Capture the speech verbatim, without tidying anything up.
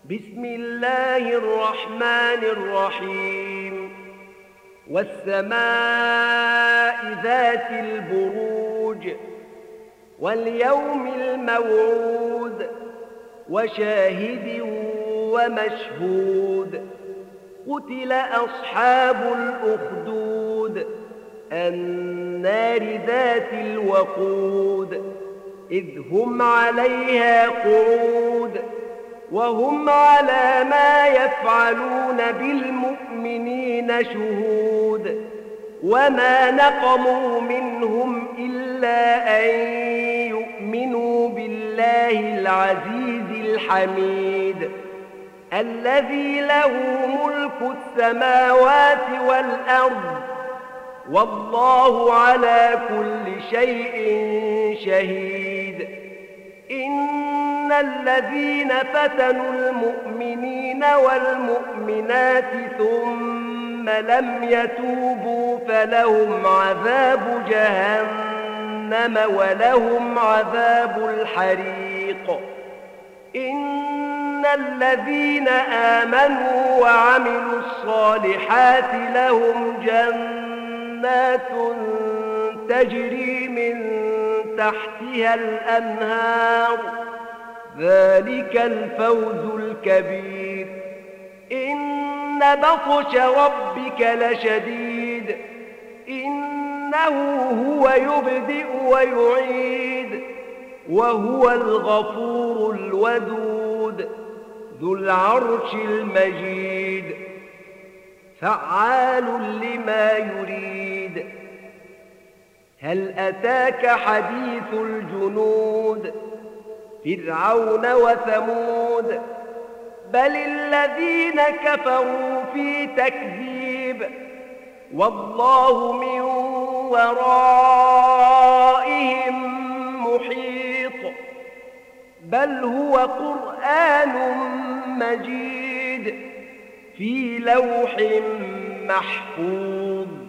بسم الله الرحمن الرحيم والسماء ذات البروج واليوم الموعود وشاهد ومشهود قتل أصحاب الأخدود النار ذات الوقود إذ هم عليها قعود وهم على ما يفعلون بالمؤمنين شهود وما نقموا منهم إلا أن يؤمنوا بالله العزيز الحميد الذي له ملك السماوات والأرض والله على كل شيء شهيد. إن الذين فتنوا المؤمنين والمؤمنات ثم لم يتوبوا فلهم عذاب جهنم ولهم عذاب الحريق. إن الذين آمنوا وعملوا الصالحات لهم جنات تجري من تحتها الأنهار ذلك الفوز الكبير. إن بطش ربك لشديد إنه هو يبدئ ويعيد وهو الغفور الودود ذو العرش المجيد فعال لما يريد. هل أتاك حديث الجنود فرعون وثمود بل الذين كفروا في تكذيب والله من ورائهم محيط بل هو قرآن مجيد في لوح محفوظ.